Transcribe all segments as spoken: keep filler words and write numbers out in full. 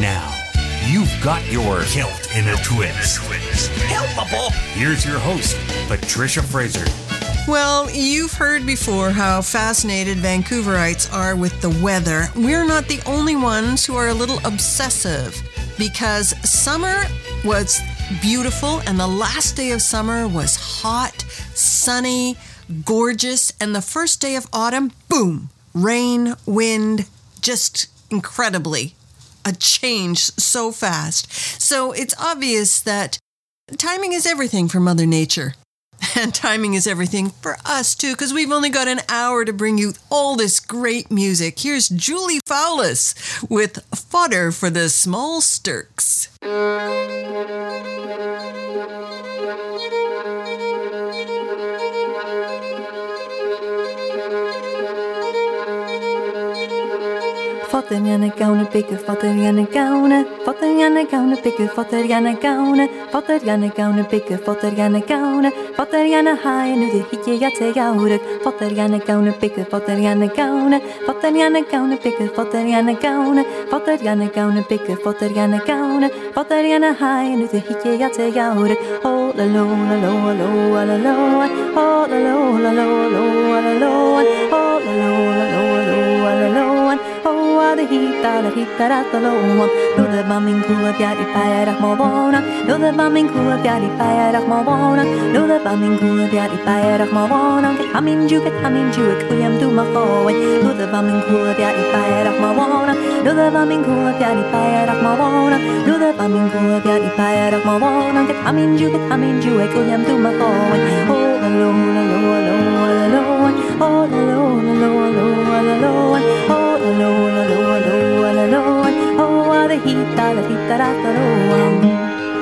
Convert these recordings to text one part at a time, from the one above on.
Now, you've got your kilt in a twist. Helpable. Here's your host, Patricia Fraser. Well, you've heard before how fascinated Vancouverites are with the weather. We're not the only ones who are a little obsessive, because summer was beautiful and the last day of summer was hot, sunny, gorgeous, and the first day of autumn, boom, rain, wind, just incredibly a change so fast. So it's obvious that timing is everything for Mother Nature. And timing is everything for us, too, because we've only got an hour to bring you all this great music. Here's Julie Fowlis with Fodder for the Small Sturks. Fatter gärna gaune, picke, fatter gärna gaune, fatter gärna gaune, picke, fatter gärna gaune, fatter gärna gaune, picke, fatter gärna gaune, fatter gärna haie, nu det hittje jag till jaurek, fatter gärna gaune, picke, fatter gärna gaune, fatter gärna gaune, picke, fatter gärna gaune, fatter gärna gaune, picke, fatter gärna gaune, fatter gärna haie, nu det hittje jag till jaurek, oh la lo la lo la lo la lo, oh la lo la lo la lo la lo, oh la lo la lo la lo la lo. Oh, the heat, the heat, that the low one. No, the bombing cool of Yadi Payarach Mobona. No, the bombing cool of Yadi Payarach Mobona. No, the bombing cool of Yadi Payarach Mobona. Get humming, you get humming, you at William do my forward. No, the bombing cool of Yadi Payarach Mobona. No, the bombing cool of Yadi Payarach Mobona. No, the bombing cool of Yadi Payarach Mobona. Get humming, you get humming, you at William do my forward. Oh, the low, the low, the low, the low, oh, the low, the low, the low, the low, oh, the low, the low. Oh, the heat, the heat, the heat,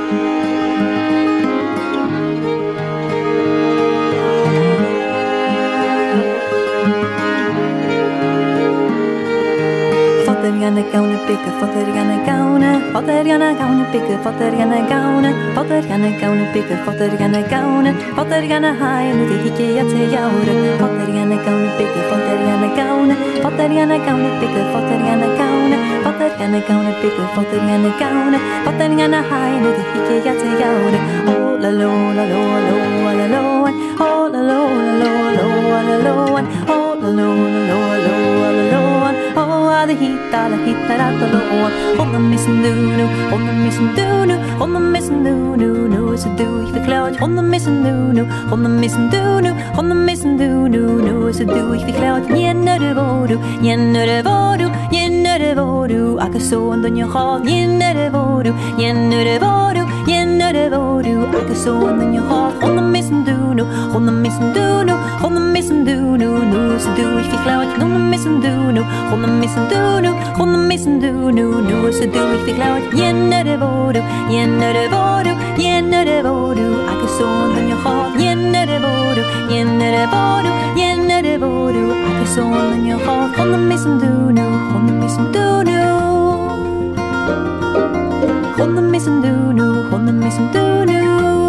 Fatter gärna gaune, picke, fatter gärna gaune, fatter gärna gaune, picke, fatter gärna gaune, fatter gärna gaune, picke, fatter gärna gaune, fatter gärna haie, nu det hittje jag till jaure, fatter gärna gaune, picke, fatter gärna gaune, fatter gärna gaune, picke, fatter gärna gaune, fatter gärna gaune, picke, fatter gärna gaune, fatter gärna haie, nu det hittje jag till jaure, oh la lo la lo lo la lo, oh la lo la lo lo la lo, oh la lo la lo lo la lo, oh the heat, the heat, the low. On the missing do no, on the missing do no, on the missing do no, no is a do if the cloud. On the missing do no, on the missing do no, on the missing do no, no is a do if the cloud. Jenner det vodu, jenner det vodu, jenner det vodu. Akka så under your heart, jenner det vodu, jenner det vodu, jenner det vodu. Akka så under your heart. On the missing do no, on the missing do no, on the missing do no, no is a do if the cloud. On the missing do no, on the missing do no, on the missing do no, no is a do if the cloud. Jenner det vodu, jenner det vodu, jenner det vodu. Akka så under your heart, jenner det vodu, jenner det vodu, jenner det vodu. Akka så under your heart. On the missing do no, on the missing do no, on the missing do no, on the missing do no,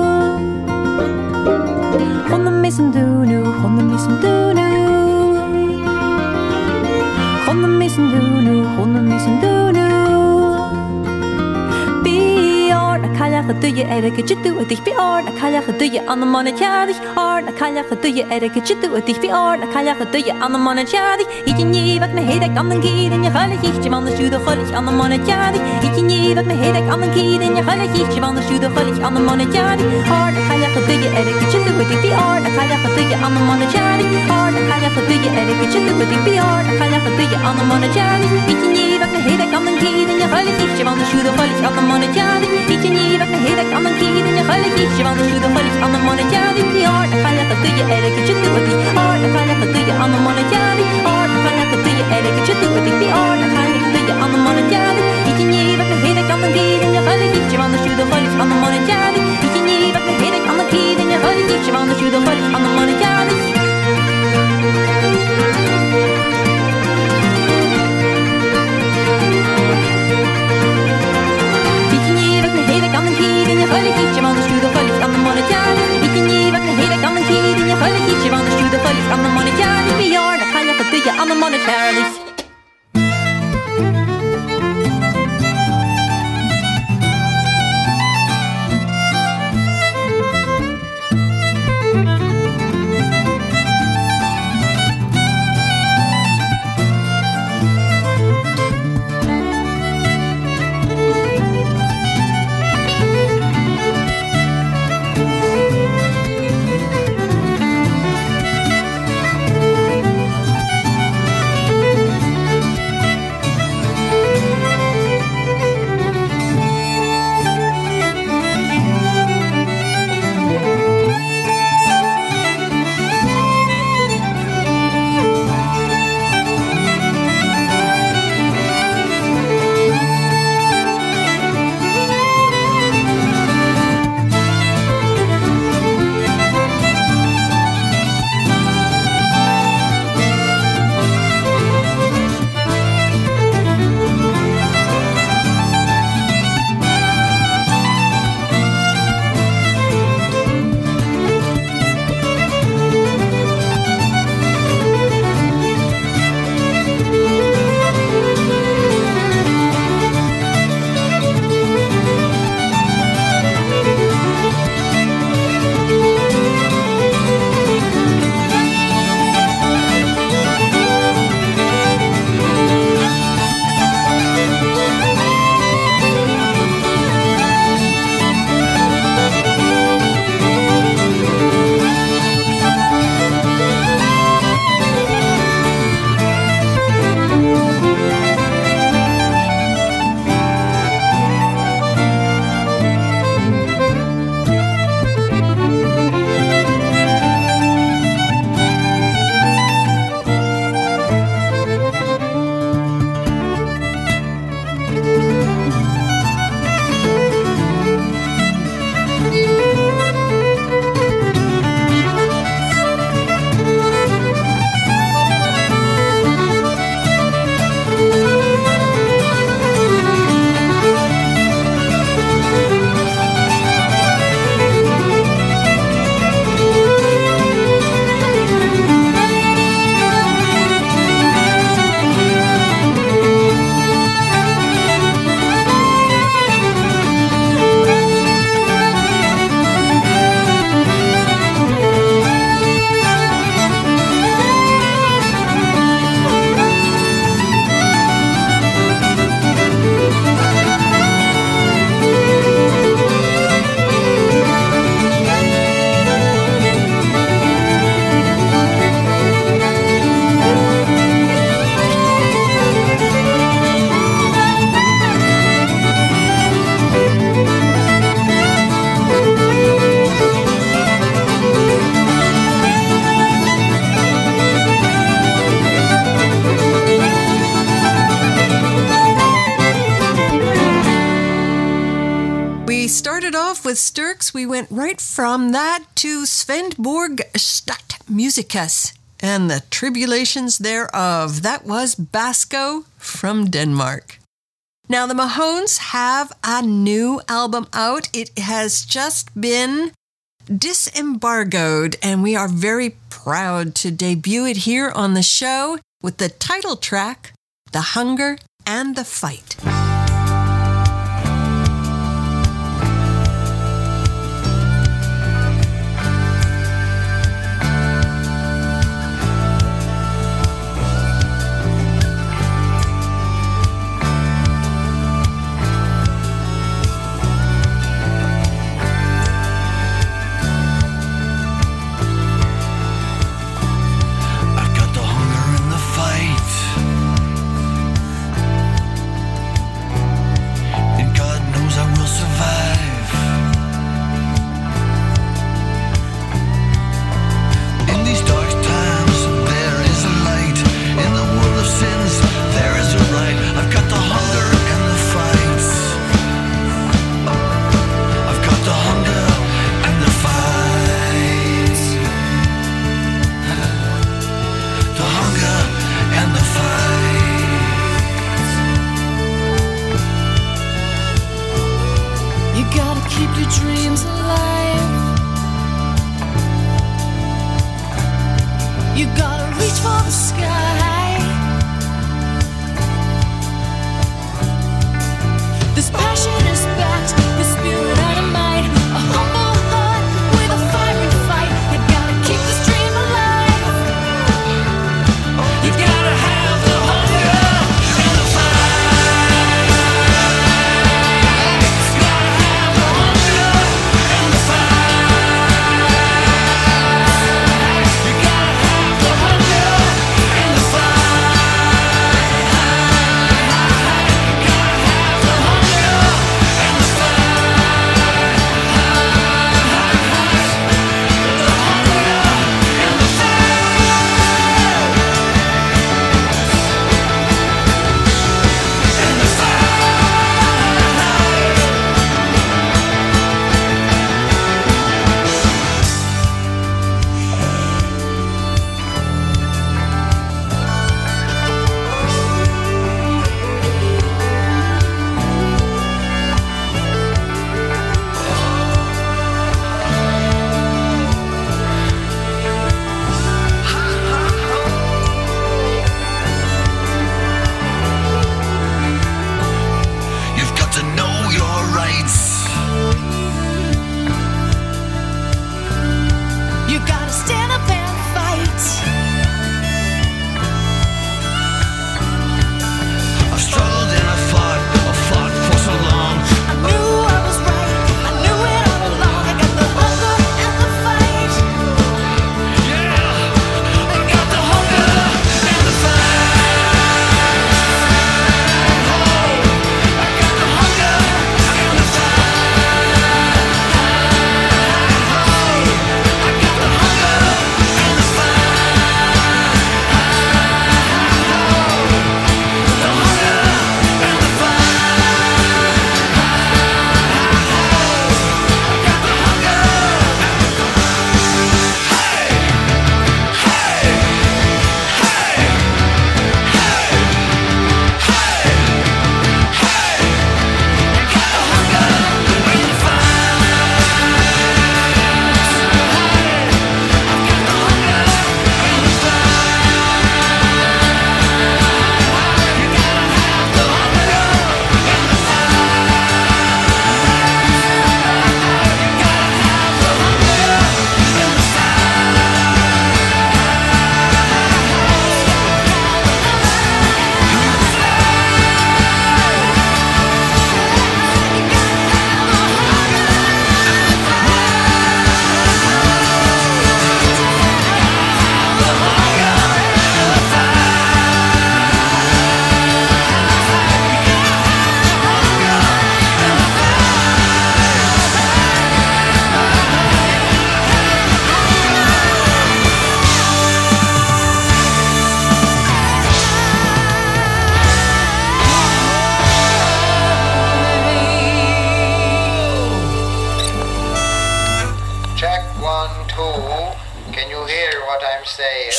on the missing do no, on the missing do no, on the missing do no, on the missing do no. Do you ever get you do it? If you are a kayak, do you on the monetary? Or a kayak, do you ever get you do it? If you are a kayak, do you on the monetary? Ik je niet wat me heet, ik aan een keer in je gelijk, ik je van de shoe, gelijk aan de monetary. Ik je niet wat me heet, ik aan een keer in je gelijk, ik je van de shoe, gelijk aan de monetary. Or a kayak, do you ever get you do it? If you are a kayak, do you on the monetary? Or a kayak, do you ever get you do it? If you are a kayak, do you on the monetary? Ik je niet wat me heet, ik aan een keer in je gelijk, ik je van de shoe, gelijk aan de monetary. Ik je niet wat me heet, ik aan een keer in je gelijk, ik je van de shoe, gelijk aan de monetary. Or a kayak, do you ever get you do it? Or a kayak, do you on the monetary? Or a kayak, do you ever get you do it? If you are a kayak, do you on the monetary? Ik je niet wat me heet, ik aan een keer in je gelijk, ik je van de shoe, gelijk aan de monetary. Ik je niet wat me heet, ik aan een keer in je gelijk, ik je van de shoe, gelijk aan de monetary. started off with Sturks. We went right from that to Svendborg Stadtmusikus and the tribulations thereof. That was Basco from Denmark. Now, the Mahones have a new album out. It has just been disembargoed, and we are very proud to debut it here on the show with the title track, The Hunger and the Fight. And the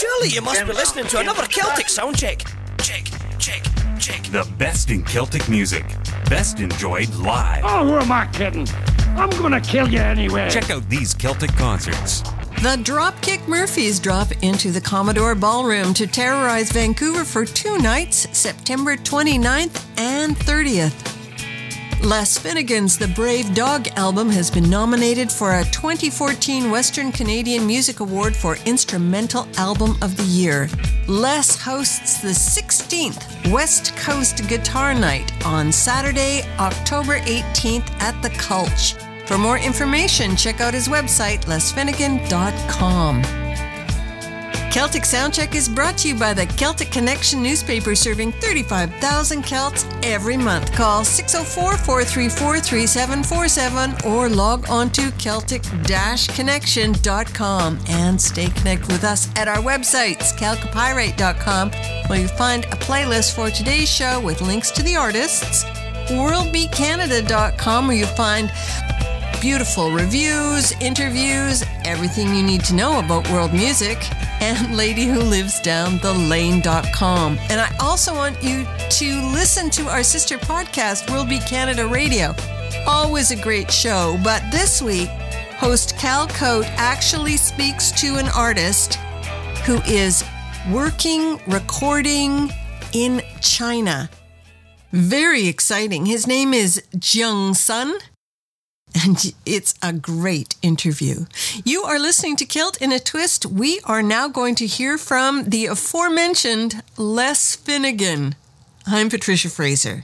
Surely you must be listening to another Celtic sound check. Check, check, check. The best in Celtic music. Best enjoyed live. Oh, who am I kidding? I'm gonna kill you anyway. Check out these Celtic concerts. The Dropkick Murphys drop into the Commodore Ballroom to terrorize Vancouver for two nights, September twenty-ninth and thirtieth. Les Finnegan's The Brave Dog album has been nominated for a twenty fourteen Western Canadian Music Award for Instrumental Album of the Year. Les hosts the sixteenth West Coast Guitar Night on Saturday, October eighteenth at the Cultch. For more information, check out his website, les finnegan dot com. Celtic Soundcheck is brought to you by the Celtic Connection newspaper, serving thirty-five thousand Celts every month. Call six oh four, four three four, three seven four seven or log on to celtic dash connection dot com and stay connected with us at our websites, calcopyrate dot com, where you'll find a playlist for today's show with links to the artists, world beat canada dot com, where you'll find beautiful reviews, interviews, everything you need to know about world music, and lady who lives down the lane dot com. And I also want you to listen to our sister podcast, World Beat Canada Radio. Always a great show, but this week, host Cal Cote actually speaks to an artist who is working, recording in China. Very exciting. His name is Jung Sun. And it's a great interview. You are listening to Kilt in a Twist. We are now going to hear from the aforementioned Les Finnegan. I'm Patricia Fraser.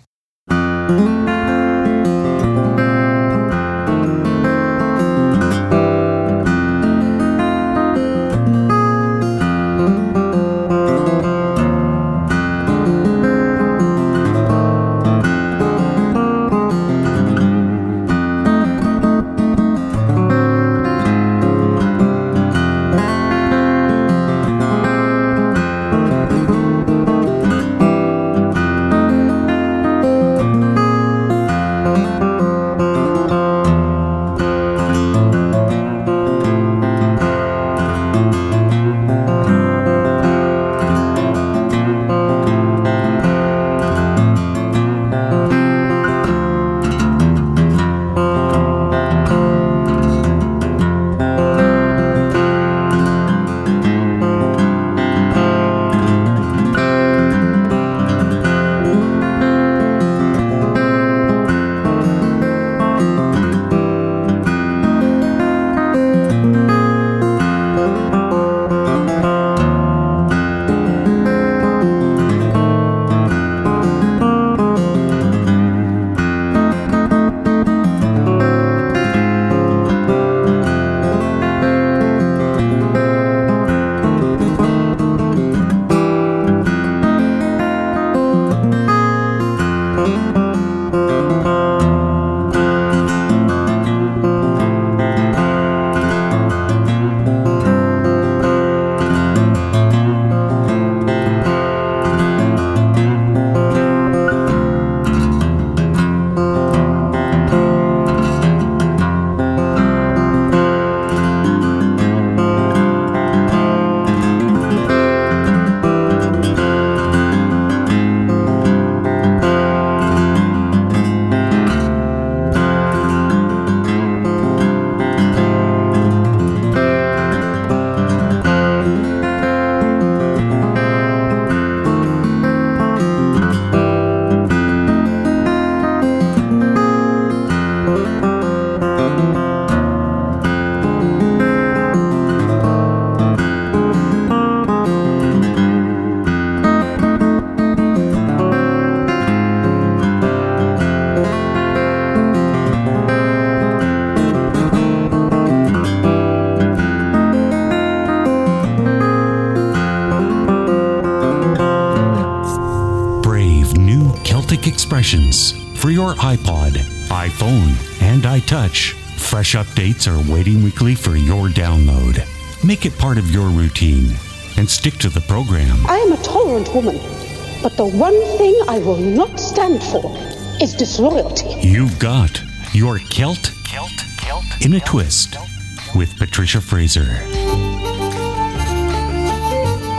Expressions for your iPod, iPhone, and iTouch. Fresh updates are waiting weekly for your download. Make it part of your routine and stick to the program. I am a tolerant woman, but the one thing I will not stand for is disloyalty. You've got your Celt, Celt, Celt in a Twist with Patricia Fraser.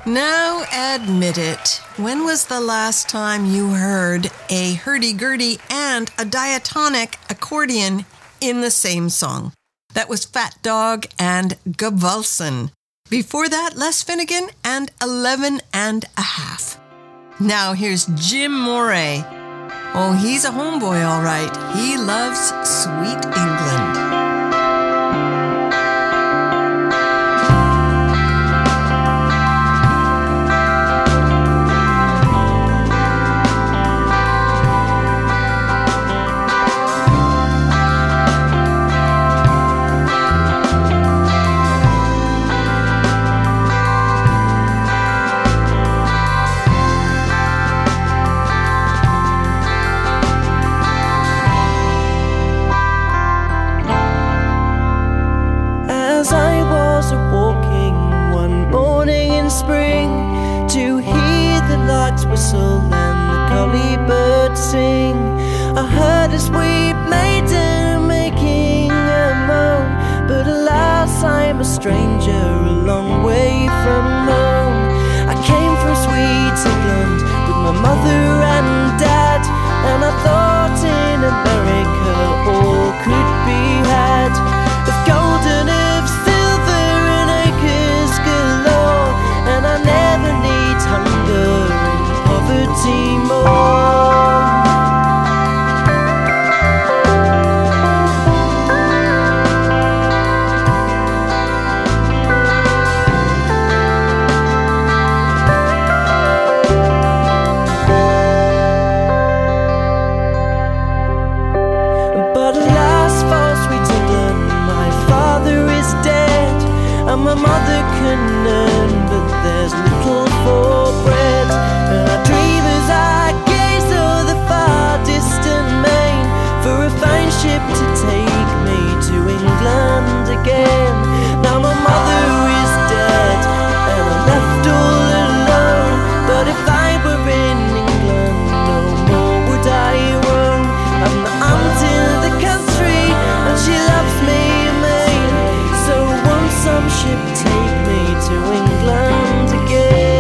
Now admit it. When was the last time you heard a hurdy-gurdy and a diatonic accordion in the same song? That was Fat Dog and Gewalsen. Before that, Les Finnegan and eleven and a half. Now here's Jim Moray. Oh, he's a homeboy, all right. He loves Sweet England. Whistle and the collie bird sing. I heard a sweet maiden making a moan, but alas, I'm a stranger a long way from home. I came from sweet England with my mother and dad, and I thought in America all could be had, of gold and of silver and acres galore, and I never need hunger poverty more. But alas, for sweet England, my father is dead, and my mother can earn, but there's little for bread. And I dream as I gaze o'er the far distant main, for a fine ship to take me to England again. Now my mother is dead, and I'm left all alone, but if I were in England, no more would I roam. I'm the aunt in the country, and she loves me amain, so won't some ship take me to England again?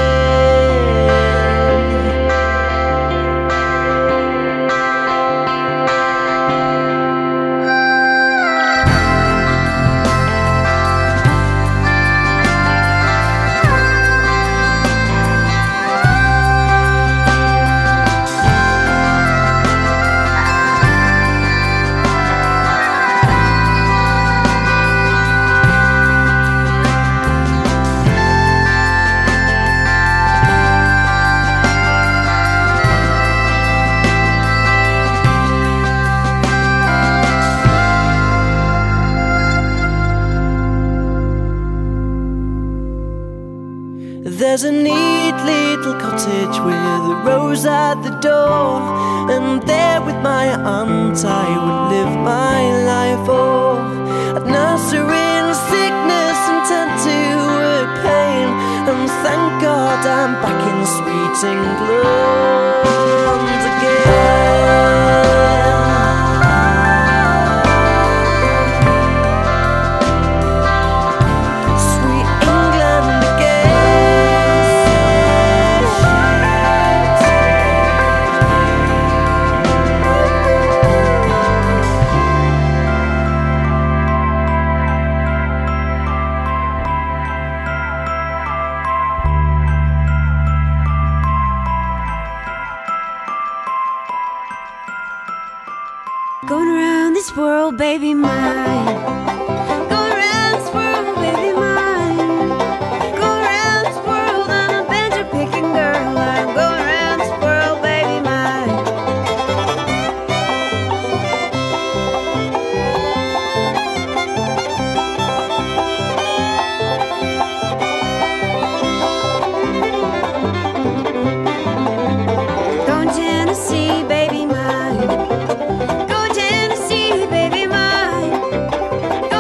There's a neat little cottage with a rose at the door, and there with my aunt I would live my life. Oh, I'd nurse her in sickness and tend to her pain, and thank God I'm back in sweet England again. Going around this world, baby mine. Going around this world, baby mine. Going around this world, I'm a banjo picking girl. I'm going around this world, baby mine. Going to Tennessee, baby mine. Go Tennessee, baby mine.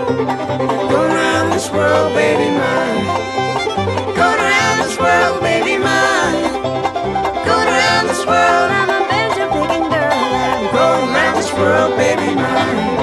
Going around this world, baby mine. Going around this world, baby mine. Going around this world, I'm a banjo picking girl. I'm going around this world, baby mine.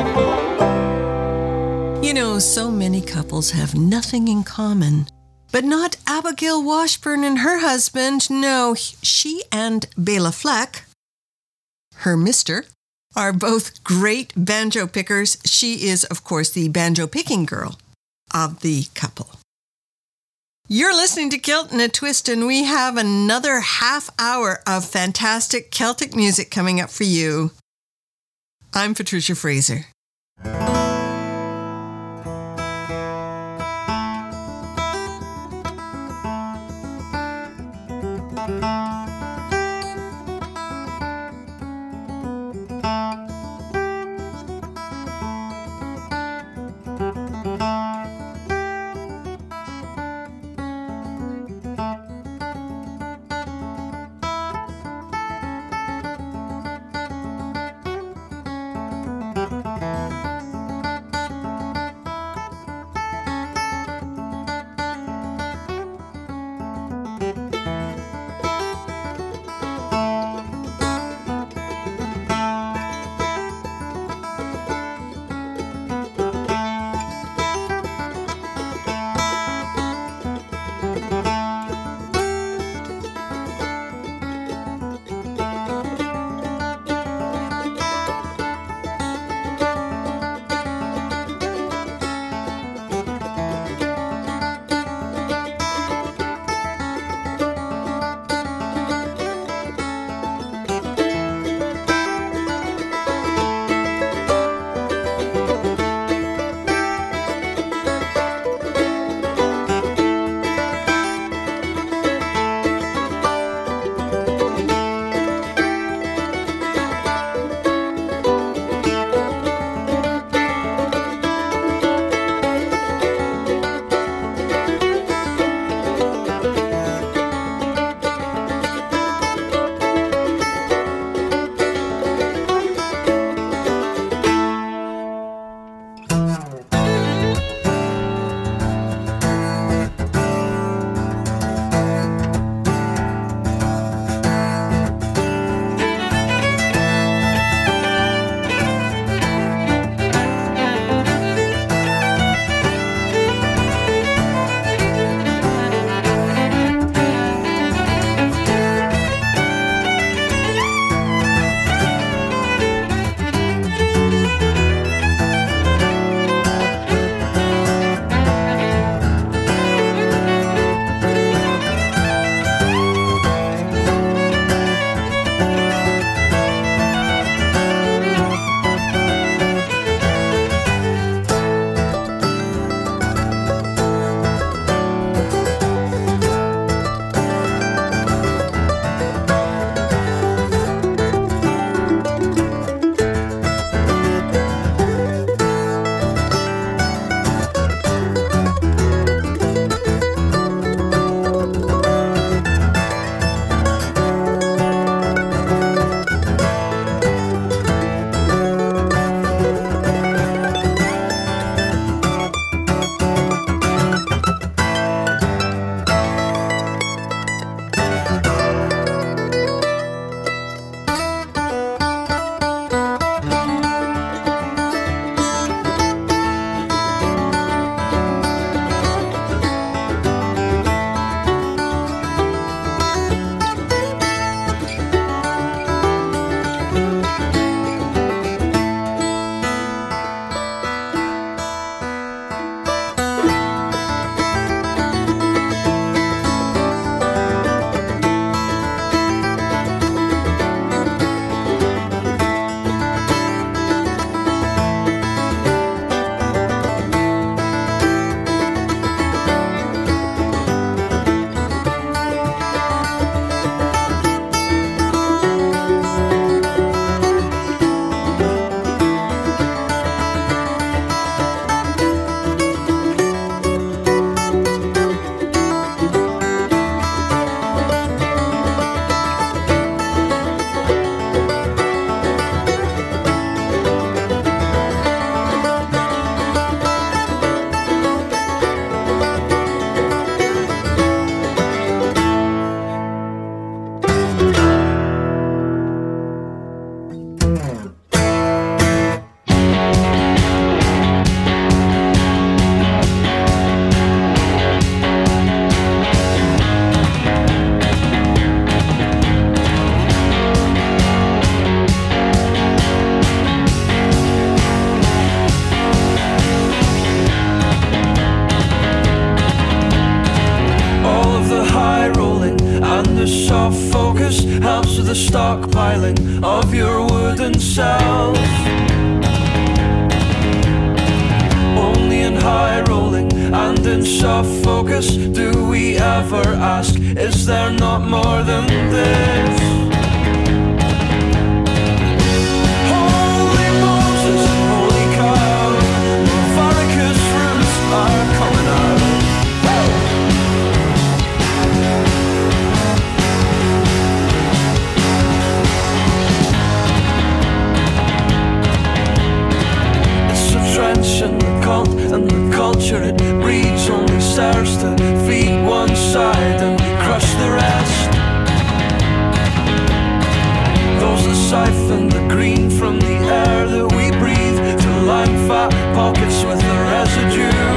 You know, so many couples have nothing in common. But not Abigail Washburn and her husband. No, she and Bela Fleck, her mister, are both great banjo pickers. She is, of course, the banjo picking girl of the couple. You're listening to Kilt in a Twist, and we have another half hour of fantastic Celtic music coming up for you. I'm Patricia Fraser. stockpiling of your wooden cells. Only in high rolling and in soft focus do we ever ask, is there not more than this? Holy Moses, holy cow, Varicus roots are coming out. It's a trench and the cult and the culture it breeds only serves to feed one side and crush the rest. Those that siphon the green from the air that we breathe to line fat pockets with the residue.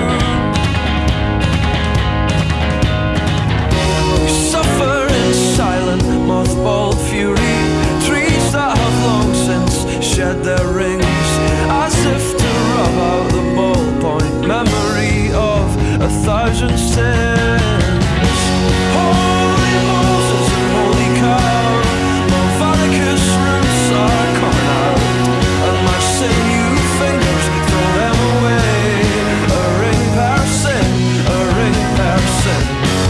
We suffer in silent mothballed fury, trees that have long since shed their rings, as if to rub out the ballpoint memory of a thousand sins. Holy Moses and holy cow, my Varicus roots are coming out, and my sinew fingers throw them away. A ring per sin, a ring per sin.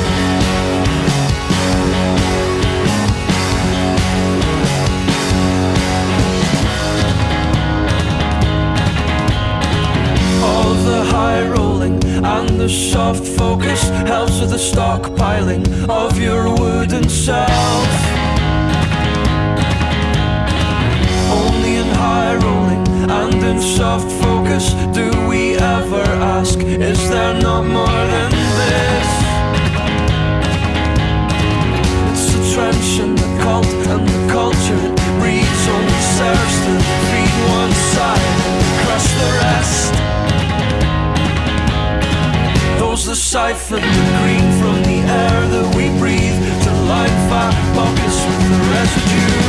All the high rolling and the soft focus helps with the stockpiling of your wooden self. Only in high rolling and in soft focus do we ever ask, is there not more than this? It's a trench and the cult and the culture it breeds only serves to feed one side and crush the rest. Those that siphon the green from the air that we breathe to line fat pockets with the residue.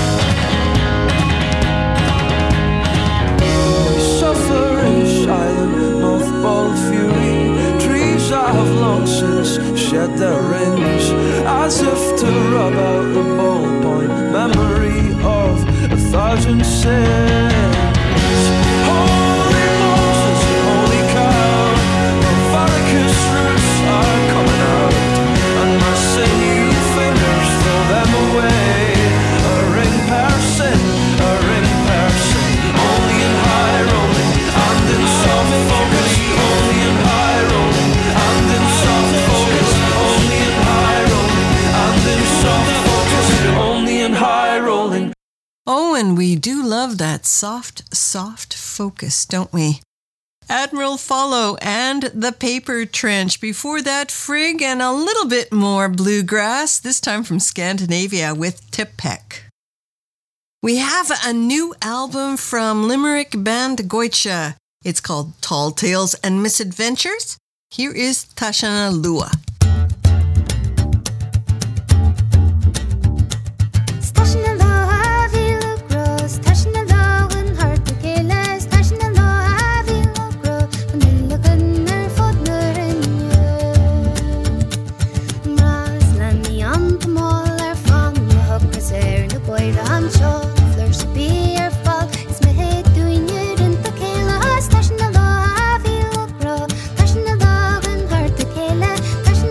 We suffer in silent mothballed fury, trees that have long since shed their rings, as if to rub out the ballpoint memory of a thousand sins. Holy Moses, holy cow, Varicus roots are coming out, and my sinew fingers throw them away. A ring per sin, a ring per sin. Only in high rolling and in soft focus. Only in high rolling and in soft focus. Only in high rolling and in soft focus. Only in high rolling. Oh, and we do love that soft, soft focus, don't we? Admiral Follow and The Paper Trench. Before that, Frigg and a little bit more bluegrass, this time from Scandinavia with Tipek. We have a new album from Limerick band Goitse. It's called Tall Tales and Misadventures. Here is Tashana Lua. Tashin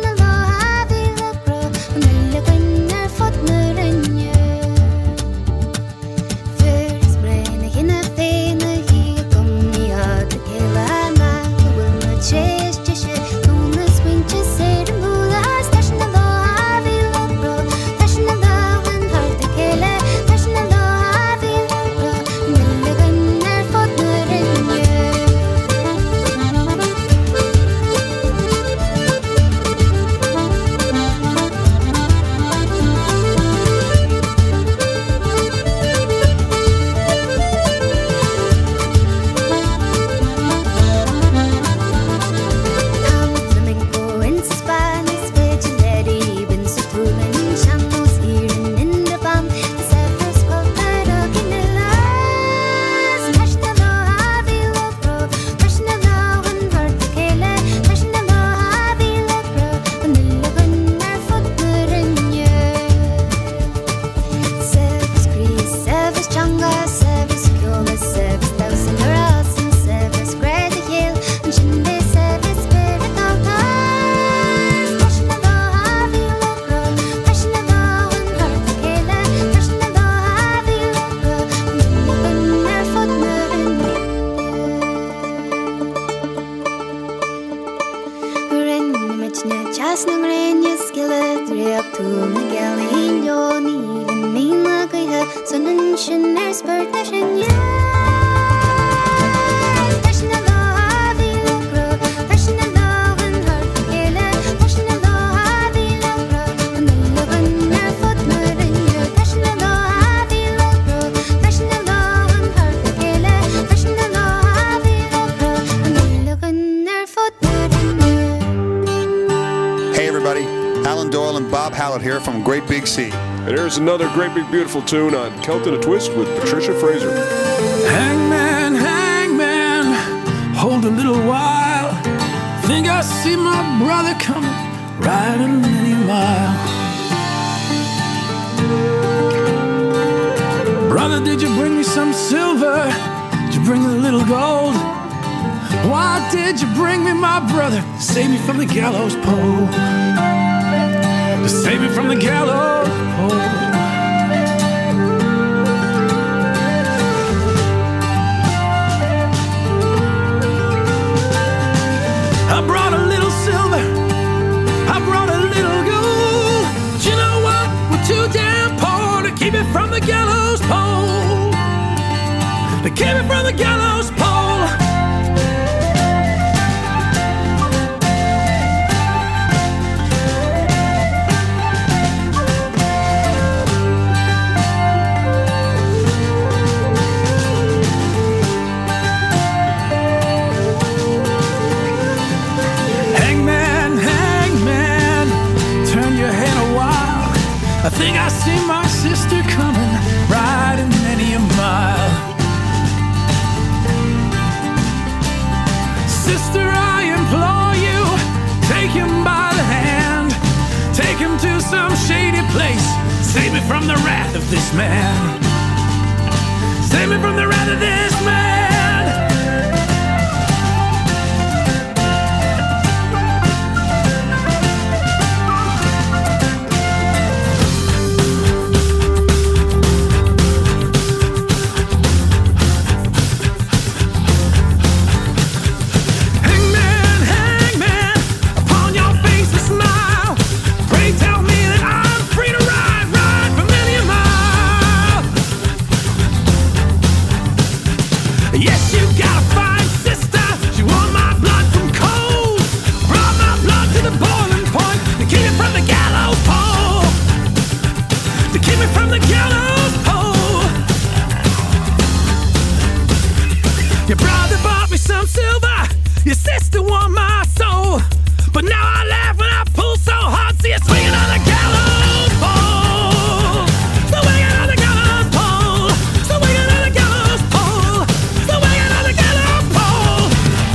Gas ng renyes skillet Reak to Miguel Inyo Niven mina kaya Sunan shin er spurt na shin ya Tashna lo havi lo kro Tashna lo han har kele Tashna lo havi lo kro Nilo han er fot nurin yo Tashna lo havi lo kro Tashna lo han har kele Tashna lo havi lo kro Nilo han er fot nurin yo. Hey everybody, Alan Doyle and Bob Hallett here from Great Big Sea. And here's another great big beautiful tune on Kelton a Twist with Patricia Fraser. Hangman, hangman, hold a little while. Think I see my brother coming, riding many a mile. Brother, did you bring me some silver? Did you bring a little gold? Why did you bring me my brother? Save me from the gallows pole. To save me from the gallows pole. I brought a little silver, I brought a little gold. But you know what? We're too damn poor to keep it from the gallows pole. To keep it from the gallows pole. I think I see my sister coming, riding many a mile. Sister, I implore you, take him by the hand. Take him to some shady place. Save me from the wrath of this man. Save me from the wrath of this man. Your brother bought me some silver, your sister won my soul. But now I laugh when I pull so hard, see it swinging on the gallows pole. Swinging on the gallows pole. Swinging on the gallows pole. Swinging on the gallows pole.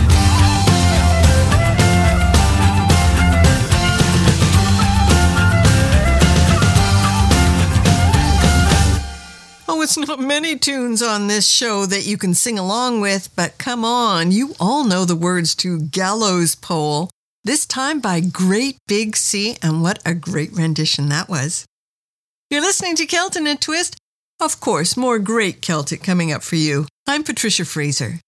Oh, it's not many tunes on this show that you can sing along with, but come on, you all know the words to Gallows Pole, this time by Great Big Sea, and what a great rendition that was. You're listening to Kelton and Twist. Of course, more great Celtic coming up for you. I'm Patricia Fraser.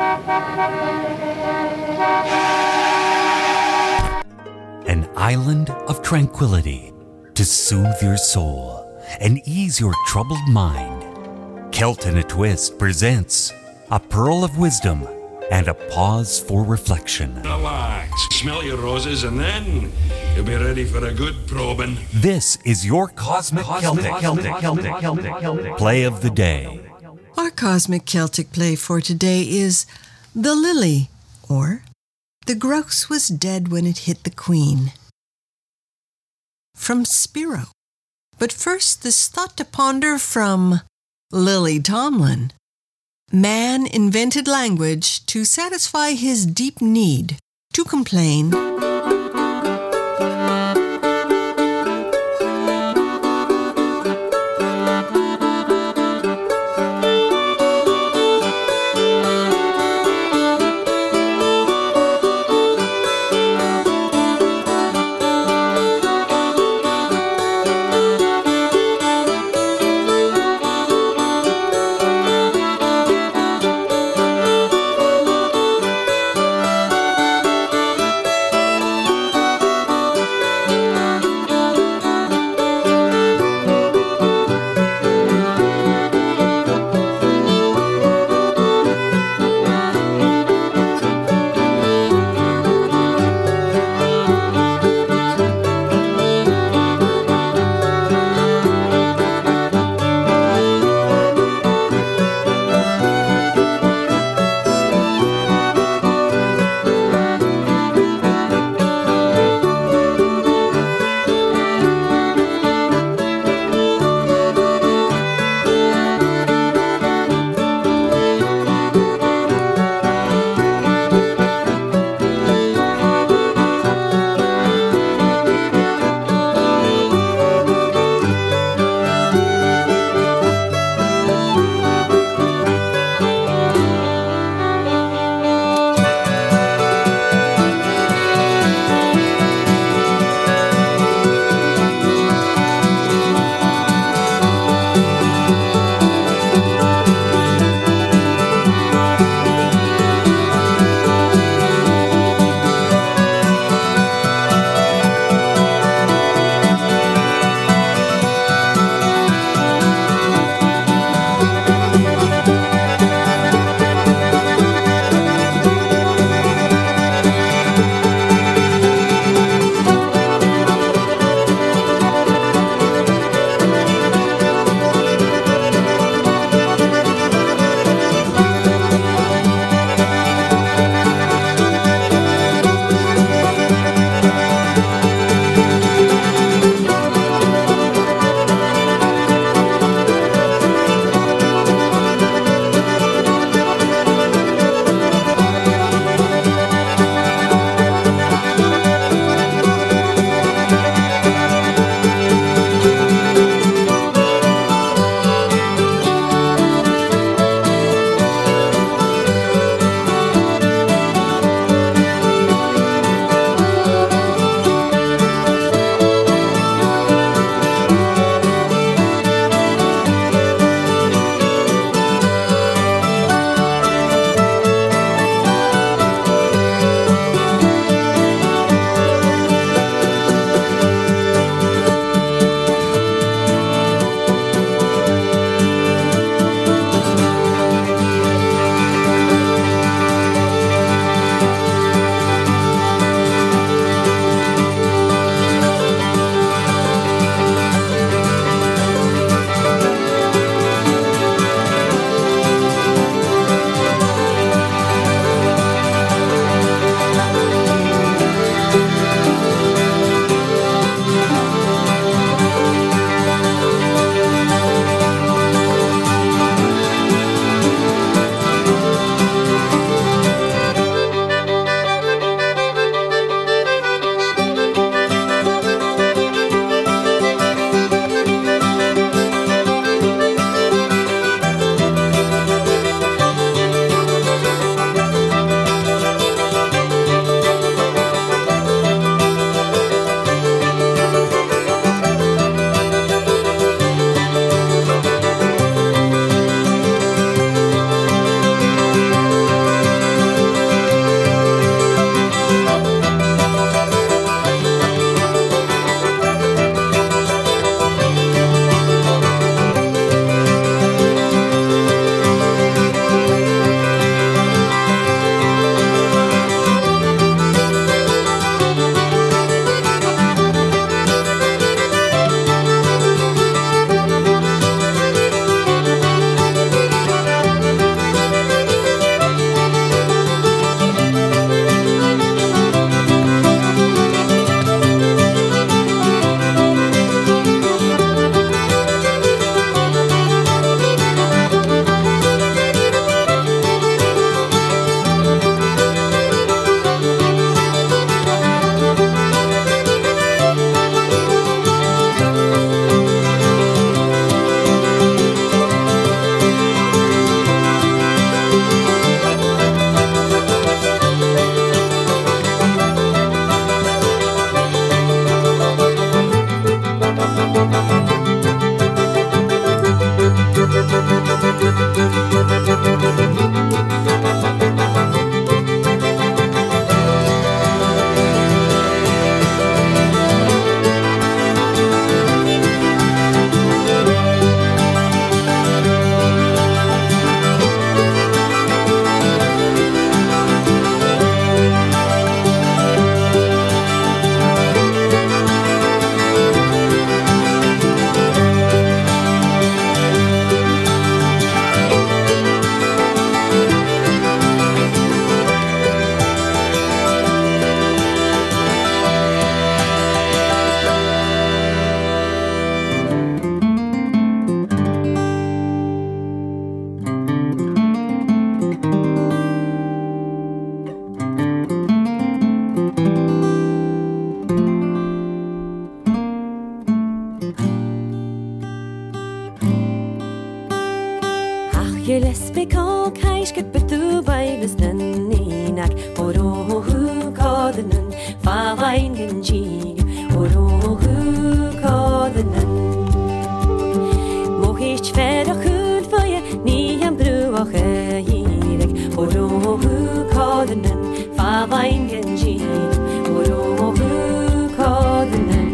An island of tranquility to soothe your soul and ease your troubled mind. Kelton a Twist presents a pearl of wisdom and a pause for reflection. Relax, smell your roses, and then you'll be ready for a good probing. This is your Cosmic, Cosmic Celtic, Celtic, Celtic, Celtic, Celtic, Celtic play of the day. Our Cosmic Celtic play for today is The Lily, or The Grouse Was Dead When It Hit the Queen, from Spiro. But first, this thought to ponder from Lily Tomlin. Man invented language to satisfy his deep need to complain. Orohu kodanen Favain genji Orohu kodanen Mohich fed a chud for you Ni am brew a chayirek Orohu kodanen Favain genji Orohu kodanen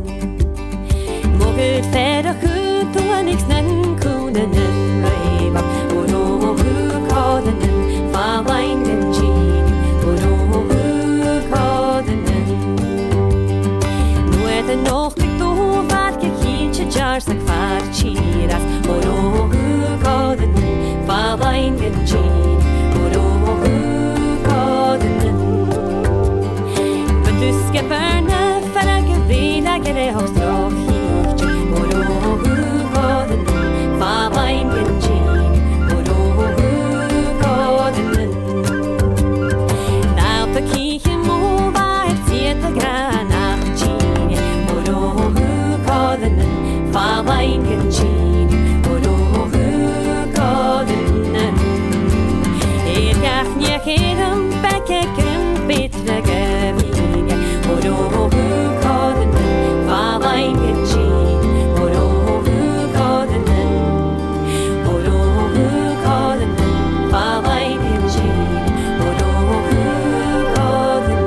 Mohich fed a chud to an ixnan kunanen Raiva Orohu kodanen Favain genji Nog ik doe wat ik hieltje jars ik vaart chiras Orohu kodenen Favain genjin Orohu kodenen Beduske berne Farage vrila gere hostrok hieltje Orohu kodenen Favain genjin Orohu kodenen Nou verkiegen mo waar het ziet de grana Favain genjin Orohu kodenen Er gach njech edem Bekkekken bitre gevinge Orohu kodenen Favain genjin Orohu kodenen Orohu kodenen Favain genjin Orohu kodenen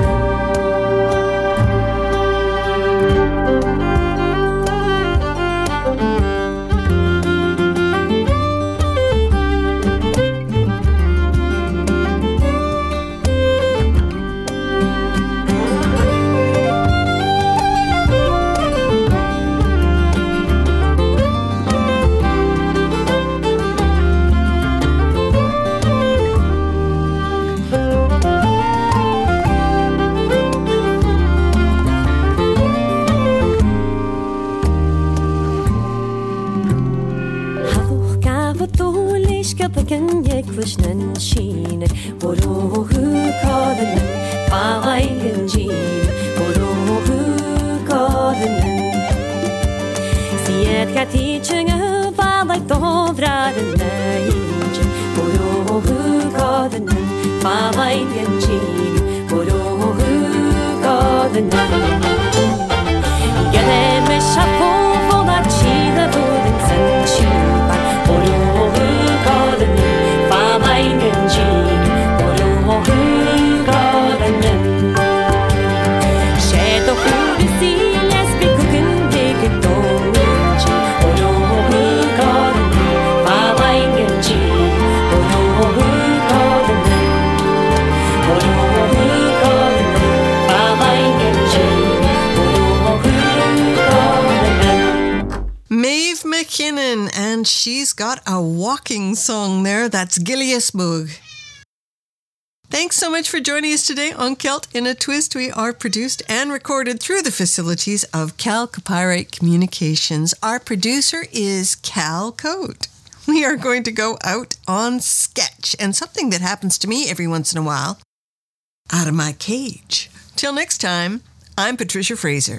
Kan jeg kvishnen shine Orohu kodenen Favain genjin Orohu kodenen Siet katitjenge Valak dovraren neijin Orohu kodenen Favain genjin Orohu kodenen Gelen me shapo Volat chile Voden sen shipan Orohu kodenen Favain genjin Orohu kodenen Sheto huri siles Bikukken dikket dominjin Orohu kodenen Favain genjin Orohu kodenen Orohu kodenen Favain genjin Orohu kodenen Maeve McKinnon, and she's got a walking song there. That's Gilius Bug. Thanks so much for joining us today on Celt in a Twist. We are produced and recorded through the facilities of Cal Copyright Communications. Our producer is Cal Cote. We are going to go out on sketch, and something that happens to me every once in a while, out of my cage. Till next time, I'm Patricia Fraser.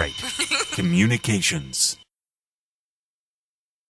Communications.